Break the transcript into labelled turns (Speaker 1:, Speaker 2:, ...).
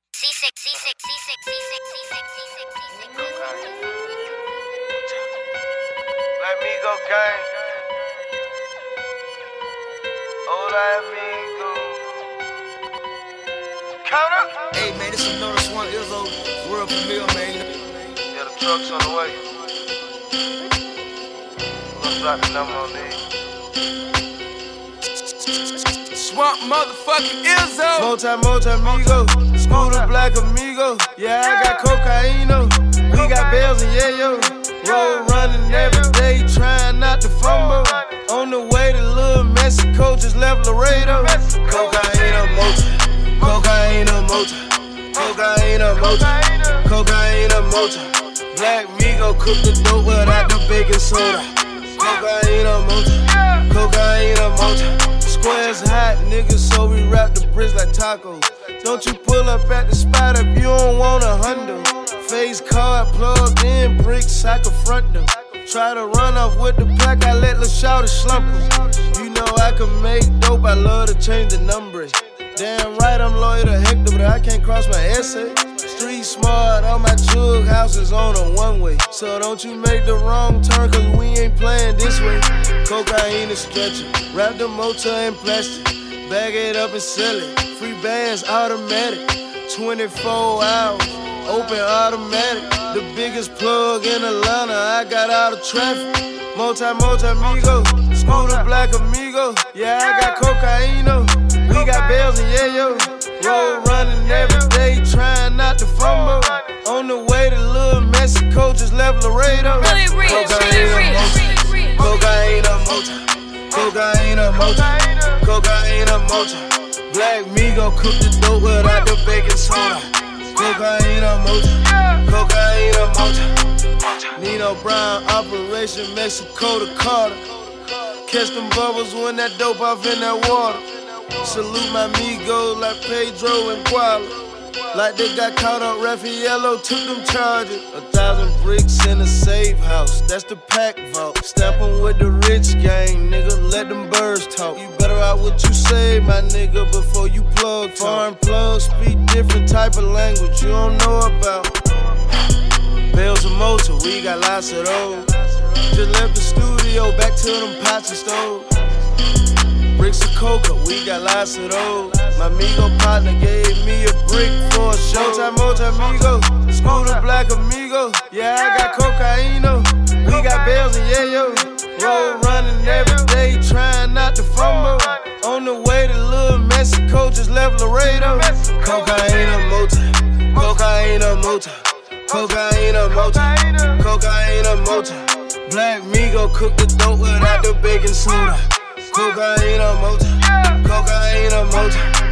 Speaker 1: Let me go gang. Hola amigo. Count up.
Speaker 2: Hey man, this is another Swan Izzo world premiere, man.
Speaker 1: Yeah, the truck's on the way. We're gonna drop the number on these.
Speaker 2: Swamp motherfucking Izzo.
Speaker 3: Multi-amigo, Scooter Black Amigo. Yeah, I got cocaino. We got bells and yayo. Road running every day, trying not to fumble. On the way to Little Mexico, just left Laredo. Cocaine a motor, cocaine a motor, cocaine a motor, cocaine a motor. Black Migo cook the dope without the baking soda. Cocaine a motor, cocaine a motor. Squares hot, niggas, so we wrap the bricks like tacos. Don't you pull up at the spot if you don't want a hundo. Face card plugged in, bricks, I can front them. Try to run off with the pack, I let Lil' Shawty slump them. You know I can make dope, I love to change the numbers. Damn right I'm loyal to Hector, but I can't cross my essay. Street smart, all my jug houses on a one-way. So don't you make the wrong turn, cause we ain't playing this way. Cocaine is stretching, wrap the motor in plastic. Bag it up and sell it, free bands automatic. 24 hours, open automatic. The biggest plug in Atlanta, I got all the traffic. Multi-amigo, Scooter Black Amigo. Yeah, I got cocaino. We got bells and yayo. Road running every day, trying not to fumble. On the way to Little Mexico, just left Laredo. Cocaine a motor, cocaine a motor, cocaine a motor. Black Migo cook the dope without the baking soda. Cocaine a motor, cocaine a motor. Nino Brown, Operation Mexico to Carter. Catch them bubbles when that dope off in that water. Salute my Migo like Pedro and Guala. Like they got caught up, Raffaello took them charges. 1,000 bricks in a safe house, that's the pack vault. Stamp 'em with the rich gang, nigga, let them birds talk. You better out what you say, my nigga, before you plug. Foreign plugs speak different type of language you don't know about. Bells and motor, we got lots of those. Just left the studio, back to them pots and stoves. Bricks of coca, we got lots of those. My Migo partner gave me a brick for a show. Multi-amigo, Scooter Black Amigo. Yeah, I got cocaino. We got bells and yayo. Road running every day, trying not to fumble. On the way to Little Mexico, just left Laredo. Cocaine a motor, cocaine a motor, cocaine a motor, cocaine a motor. Black Migo cook the dope without the baking soda. Cocaine a motor, cocaine a motor.